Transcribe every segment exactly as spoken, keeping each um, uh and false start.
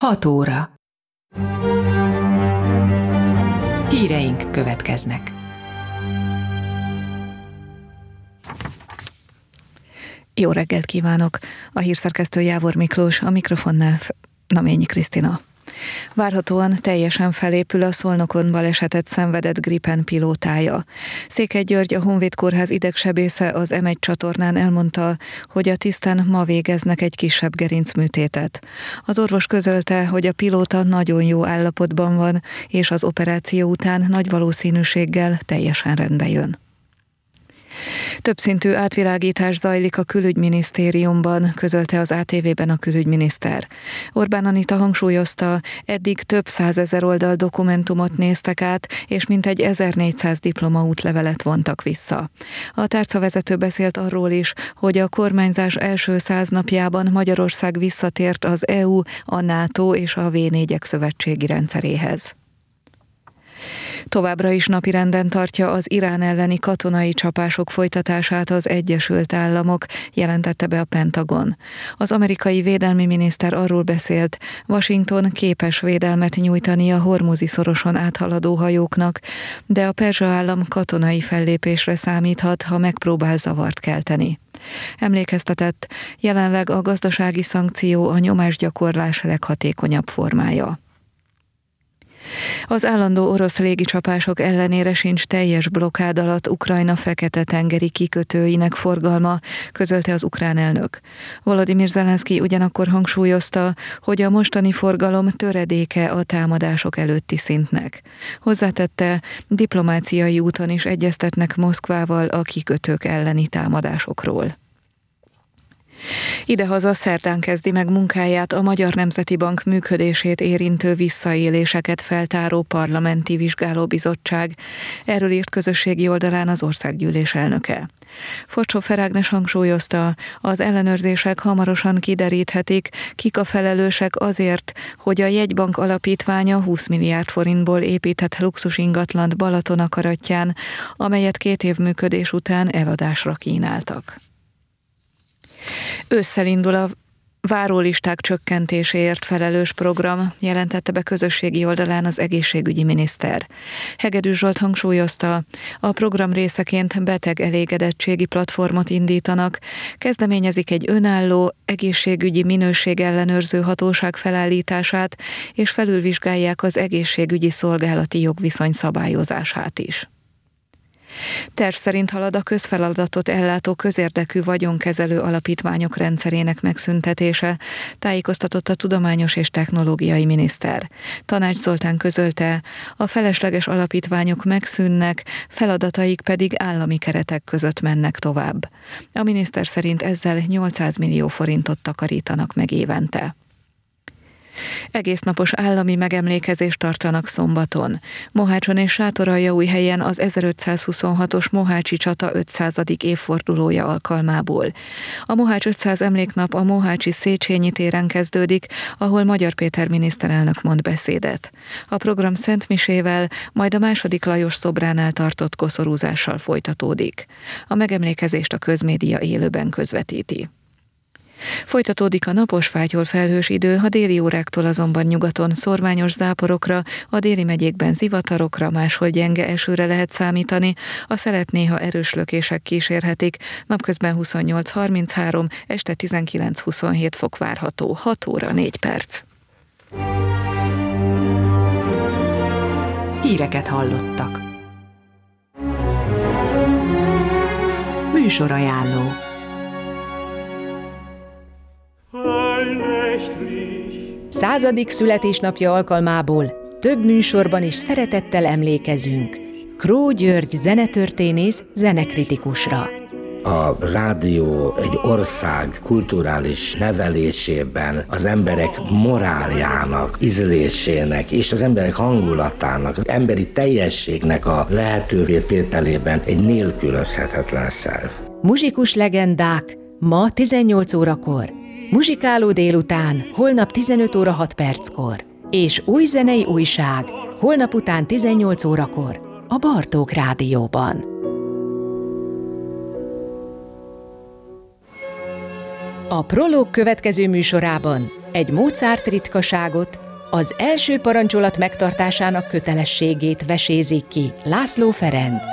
hat óra. Híreink következnek. Jó reggelt kívánok! A hírszerkesztő Jávor Miklós, a mikrofonnál Naményi Krisztina. Várhatóan teljesen felépül a Szolnokon balesetet szenvedett Gripen pilótája. Székely György, a Honvéd Kórház idegsebésze az em egy csatornán elmondta, hogy a tiszten ma végeznek egy kisebb gerincműtétet. Az orvos közölte, hogy a pilóta nagyon jó állapotban van, és az operáció után nagy valószínűséggel teljesen rendbe jön. Többszintű átvilágítás zajlik a külügyminisztériumban, közölte az á té vében a külügyminiszter. Orbán Anita hangsúlyozta, eddig több százezer oldal dokumentumot néztek át, és mintegy ezernégyszáz diplomaútlevelet vontak vissza. A tárcavezető beszélt arról is, hogy a kormányzás első száz napjában Magyarország visszatért az é u, a NATO és a vé négyek szövetségi rendszeréhez. Továbbra is napirenden tartja az Irán elleni katonai csapások folytatását az Egyesült Államok, jelentette be a Pentagon. Az amerikai védelmi miniszter arról beszélt, Washington képes védelmet nyújtani a Hormuzi szoroson áthaladó hajóknak, de a perzsa állam katonai fellépésre számíthat, ha megpróbál zavart kelteni. Emlékeztetett, jelenleg a gazdasági szankció a nyomásgyakorlás leghatékonyabb formája. Az állandó orosz légicsapások ellenére sincs teljes blokkád alatt Ukrajna fekete-tengeri kikötőinek forgalma, közölte az ukrán elnök. Volodymyr Zelenszky ugyanakkor hangsúlyozta, hogy a mostani forgalom töredéke a támadások előtti szintnek. Hozzátette, diplomáciai úton is egyeztetnek Moszkvával a kikötők elleni támadásokról. Idehaza szerdán kezdi meg munkáját a Magyar Nemzeti Bank működését érintő visszaéléseket feltáró parlamenti vizsgálóbizottság. Erről írt közösségi oldalán az Országgyűlés elnöke. Forcsó Ágnes hangsúlyozta, az ellenőrzések hamarosan kideríthetik, kik a felelősek azért, hogy a jegybank alapítványa húsz milliárd forintból épített luxusingatlant Balatonakarattyán, amelyet két év működés után eladásra kínáltak. Ősszel indul a várólisták csökkentéséért felelős program, jelentette be közösségi oldalán az egészségügyi miniszter. Hegedűs Zsolt hangsúlyozta, a program részeként beteg elégedettségi platformot indítanak, kezdeményezik egy önálló egészségügyi minőségellenőrző hatóság felállítását, és felülvizsgálják az egészségügyi szolgálati jogviszony szabályozását is. Terv szerint halad a közfeladatot ellátó közérdekű vagyonkezelő alapítványok rendszerének megszüntetése, tájékoztatott a tudományos és technológiai miniszter. Tanács Zoltán közölte, a felesleges alapítványok megszűnnek, feladataik pedig állami keretek között mennek tovább. A miniszter szerint ezzel nyolcszáz millió forintot takarítanak meg évente. Egésznapos állami megemlékezést tartanak szombaton. Mohácson és Sátoraljaújhelyen az ezerötszázhuszonhatos mohácsi csata ötszázadik évfordulója alkalmából. A Mohács ötszáz emléknap a mohácsi Széchenyi téren kezdődik, ahol Magyar Péter miniszterelnök mond beszédet. A program szentmisével, majd a második Lajos szobránál tartott koszorúzással folytatódik. A megemlékezést a közmédia élőben közvetíti. Folytatódik a napos, fátyol felhős idő, a déli óráktól azonban nyugaton szorványos záporokra, a déli megyékben zivatarokra, máshol gyenge esőre lehet számítani, a szelet néha erős lökések kísérhetik, napközben huszonnyolc harminchárom, este tizenkilenc huszonhét fok várható, hat óra négy perc. Híreket hallottak. Műsorajánló. Századik születésnapja alkalmából több műsorban is szeretettel emlékezünk Kró György zenetörténész zenekritikusra. A rádió egy ország kulturális nevelésében, az emberek moráljának, ízlésének és az emberek hangulatának, az emberi teljességnek a lehetővé tételében egy nélkülözhetetlen szerv. Muzsikus legendák ma tizennyolc órakor, muzsikáló délután holnap tizenöt óra hat perckor, és új zenei újság holnap után tizennyolc órakor a Bartók Rádióban. A Prológ következő műsorában egy Mozart ritkaságot, az első parancsolat megtartásának kötelességét vesézik ki László Ferenc.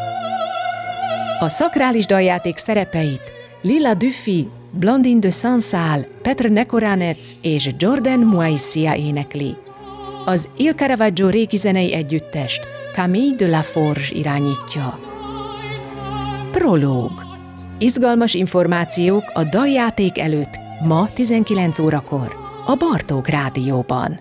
A szakrális daljáték szerepeit Lila Dufy, Blandine de Sansal, Petr Nekoranec és Jordan Moaisia énekli. Az Il Caravaggio régi zenei együttest Camille de la Forge irányítja. Prológ. Izgalmas információk a daljáték előtt ma tizenkilenc órakor a Bartók Rádióban.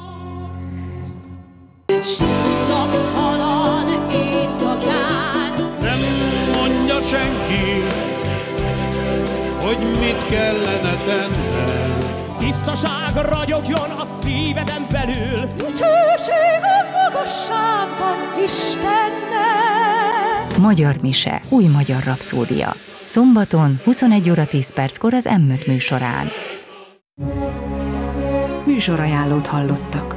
Nem mondja senki, hogy mit kellene tennem. Tisztaság ragyogjon a szíveden belül, Dicsőség a magasságban Istennek. Magyar mise, új magyar rapszódia. Szombaton huszonegy óra tíz perckor az M öt műsorán. Műsorajánlót hallottak.